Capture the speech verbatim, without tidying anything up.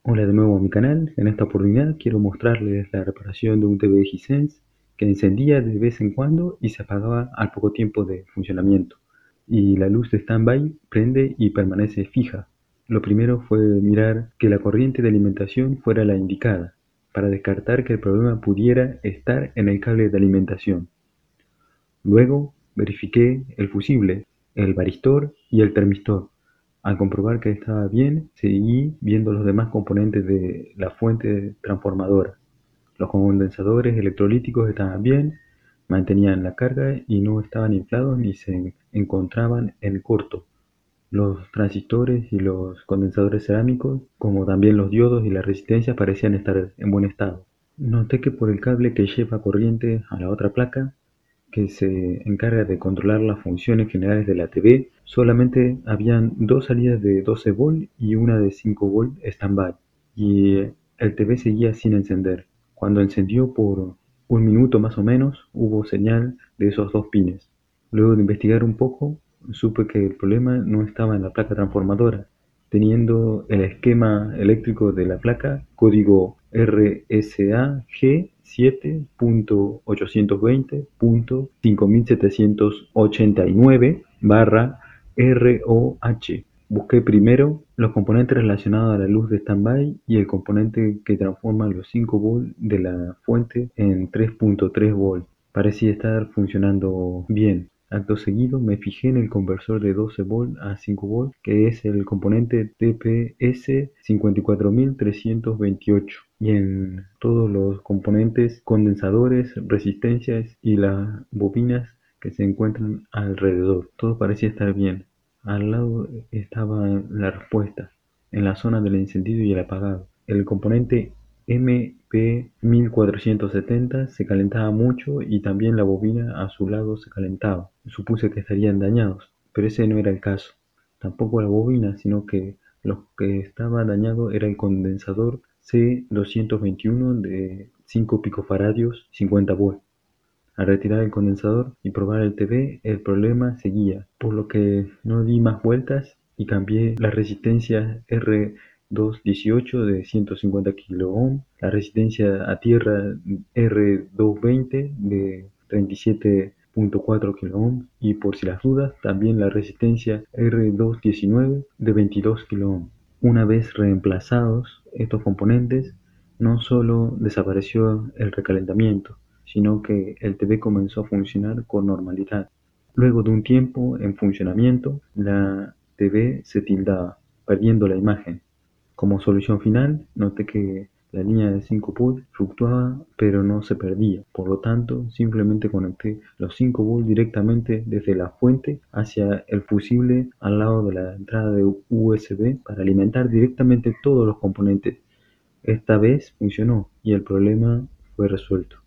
Hola de nuevo a mi canal. En esta oportunidad quiero mostrarles la reparación de un T V Hisense que encendía de vez en cuando y se apagaba al poco tiempo de funcionamiento. Y la luz de standby prende y permanece fija. Lo primero fue mirar que la corriente de alimentación fuera la indicada, para descartar que el problema pudiera estar en el cable de alimentación. Luego verifiqué el fusible, el varistor y el termistor. Al comprobar que estaba bien, seguí viendo los demás componentes de la fuente transformadora. Los condensadores electrolíticos estaban bien, mantenían la carga y no estaban inflados ni se encontraban en corto. Los transistores y los condensadores cerámicos, como también los diodos y las resistencias, parecían estar en buen estado. Noté que por el cable que lleva corriente a la otra placa, que se encarga de controlar las funciones generales de la T V, solamente habían dos salidas de doce volt y una de cinco volt standby, y el T V seguía sin encender. Cuando encendió por un minuto más o menos, hubo señal de esos dos pines. Luego de investigar un poco, supe que el problema no estaba en la placa transformadora, teniendo el esquema eléctrico de la placa código R S A G siete punto ochocientos veinte punto cinco mil setecientos ochenta y nueve barra R O H. Busqué primero los componentes relacionados a la luz de standby y el componente que transforma los cinco volt de la fuente en tres punto tres volt. Parecía estar funcionando bien. Acto seguido me fijé en el conversor de doce volt a cinco volt, que es el componente T P S cincuenta y cuatro mil trescientos veintiocho, y en todos los componentes, condensadores, resistencias y las bobinas que se encuentran alrededor. Todo parecía estar bien. Al lado estaba la respuesta, en la zona del encendido y el apagado. El componente M P mil cuatrocientos setenta se calentaba mucho y también la bobina a su lado se calentaba. Supuse que estarían dañados, pero ese no era el caso. Tampoco la bobina, sino que lo que estaba dañado era el condensador C doscientos veintiuno de cinco picofaradios cincuenta volt. Al retirar el condensador y probar el T V, el problema seguía, por lo que no di más vueltas y cambié la resistencia R doscientos dieciocho de ciento cincuenta kiloohms, la resistencia a tierra R doscientos veinte de treinta y siete punto cuatro kiloohms y, por si las dudas, también la resistencia R doscientos diecinueve de veintidós kiloohms. Una vez reemplazados estos componentes, no solo desapareció el recalentamiento, sino que el T V comenzó a funcionar con normalidad. Luego de un tiempo en funcionamiento, la T V se tildaba, perdiendo la imagen. Como solución final, noté que la línea de cinco volt fluctuaba pero no se perdía. Por lo tanto, simplemente conecté los cinco volt directamente desde la fuente hacia el fusible al lado de la entrada de U S B para alimentar directamente todos los componentes. Esta vez funcionó y el problema fue resuelto.